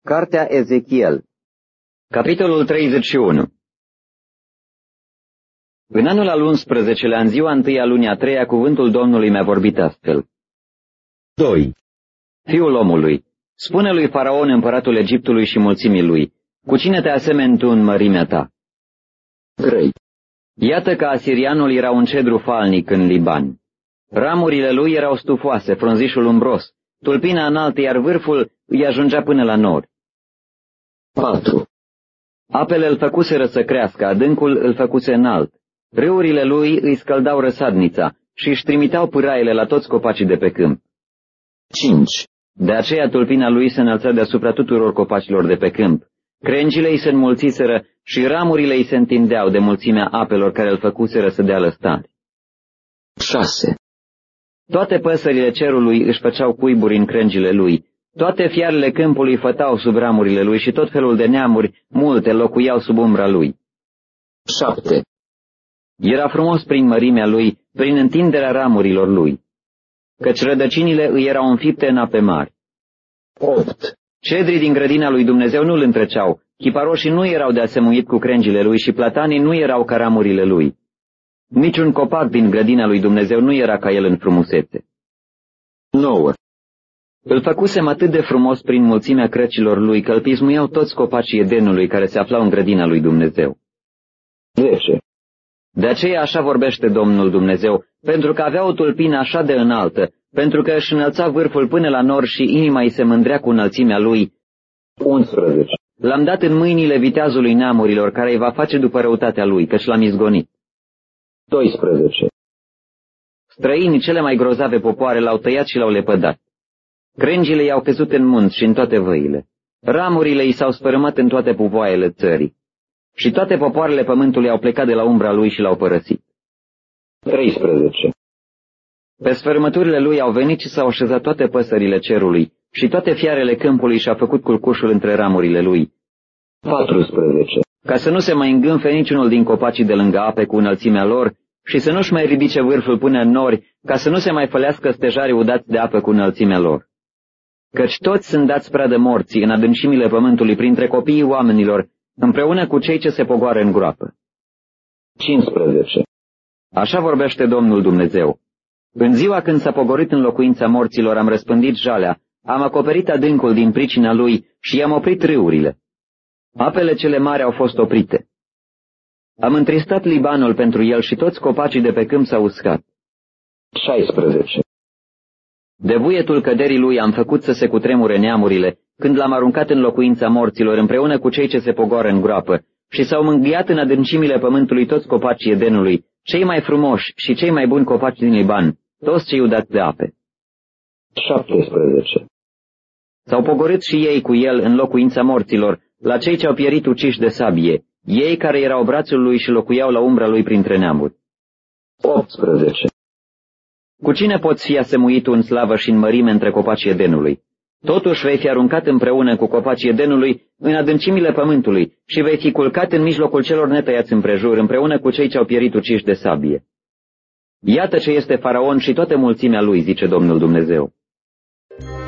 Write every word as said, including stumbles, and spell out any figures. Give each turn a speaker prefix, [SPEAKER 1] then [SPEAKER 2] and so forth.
[SPEAKER 1] Cartea Ezechiel, capitolul treizeci și unu. În anul al unsprezecelea, în ziua întâi a lunii a treia, cuvântul Domnului mi-a vorbit astfel.
[SPEAKER 2] doi.
[SPEAKER 1] Fiul omului, spune lui Faraon, împăratul Egiptului și mulțimii lui, cu cine te asemeni tu în mărimea ta?
[SPEAKER 2] trei.
[SPEAKER 1] Iată că asirianul era un cedru falnic în Liban. Ramurile lui erau stufoase, frunzișul umbros, tulpina înaltă, iar vârful îi ajungea până la nori.
[SPEAKER 2] patru.
[SPEAKER 1] Apele îl făcuseră să crească, adâncul îl făcuse înalt. Râurile lui îi scăldau răsadnița și își trimiteau pâraile la toți copacii de pe câmp.
[SPEAKER 2] cinci.
[SPEAKER 1] De aceea tulpina lui se înălța deasupra tuturor copacilor de pe câmp. Crengile îi se înmulțiseră și ramurile îi se întindeau de mulțimea apelor care îl făcuseră să dea lăstari.
[SPEAKER 2] șase.
[SPEAKER 1] Toate păsările cerului își făceau cuiburi în crengile lui. Toate fiarele câmpului fătau sub ramurile lui și tot felul de neamuri multe locuiau sub umbra lui.
[SPEAKER 2] șapte.
[SPEAKER 1] Era frumos prin mărimea lui, prin întinderea ramurilor lui, căci rădăcinile îi erau înfipte în ape mari.
[SPEAKER 2] opt.
[SPEAKER 1] Cedrii din grădina lui Dumnezeu nu îl întreceau, chiparoșii nu erau de asemuit cu crengile lui și platanii nu erau ca ramurile lui. Niciun copac din grădina lui Dumnezeu nu era ca el în frumusețe.
[SPEAKER 2] nouă.
[SPEAKER 1] Îl făcusem atât de frumos prin mulțimea crăcilor lui, că îl pismuiau toți copacii Edenului care se aflau în grădina lui Dumnezeu.
[SPEAKER 2] zece.
[SPEAKER 1] De aceea așa vorbește Domnul Dumnezeu, pentru că avea o tulpină așa de înaltă, pentru că își înălța vârful până la nor și inima îi se mândrea cu înălțimea lui.
[SPEAKER 2] unsprezece.
[SPEAKER 1] L-am dat în mâinile viteazului neamurilor, care îi va face după răutatea lui, căci l-am izgonit.
[SPEAKER 2] doisprezece.
[SPEAKER 1] Străinii cele mai grozave popoare l-au tăiat și l-au lepădat. Crengile i-au căzut în munți și în toate văile. Ramurile i s-au sfărâmat în toate puvoaiele țării. Și toate popoarele pământului au plecat de la umbra lui și l-au părăsit.
[SPEAKER 2] treisprezece.
[SPEAKER 1] Pe sfărâmăturile lui au venit și s-au așezat toate păsările cerului și toate fiarele câmpului și-a făcut culcușul între ramurile lui.
[SPEAKER 2] patrusprezece.
[SPEAKER 1] Ca să nu se mai îngânfe niciunul din copacii de lângă ape cu înălțimea lor și să nu-și mai ridice vârful până în nori, ca să nu se mai fălească stejarii udați de apă cu înălțimea lor. Căci toți sunt dați pradă morții în adâncimile pământului printre copiii oamenilor, împreună cu cei ce se pogoară în groapă.
[SPEAKER 2] cincisprezece.
[SPEAKER 1] Așa vorbește Domnul Dumnezeu. În ziua când s-a pogorât în locuința morților, am răspândit jalea, am acoperit adâncul din pricina lui și i-am oprit râurile. Apele cele mari au fost oprite. Am întristat Libanul pentru el și toți copacii de pe câmp s-au uscat.
[SPEAKER 2] șaisprezece.
[SPEAKER 1] De vuietul căderii lui am făcut să se cutremure neamurile, când l-am aruncat în locuința morților împreună cu cei ce se pogoară în groapă, și s-au mângâiat în adâncimile pământului toți copacii Edenului, cei mai frumoși și cei mai buni copaci din Liban, toți cei udați de ape.
[SPEAKER 2] șaptesprezece.
[SPEAKER 1] S-au pogorât și ei cu el în locuința morților, la cei ce au pierit uciși de sabie, ei care erau brațul lui și locuiau la umbra lui printre neamuri.
[SPEAKER 2] optsprezece.
[SPEAKER 1] Cu cine poți fi asemuit în slavă și în mărime între copacii Edenului? Totuși vei fi aruncat împreună cu copacii Edenului în adâncimile pământului și vei fi culcat în mijlocul celor netăiați împrejur, împreună cu cei ce au pierit uciși de sabie. Iată ce este Faraon și toată mulțimea lui, zice Domnul Dumnezeu.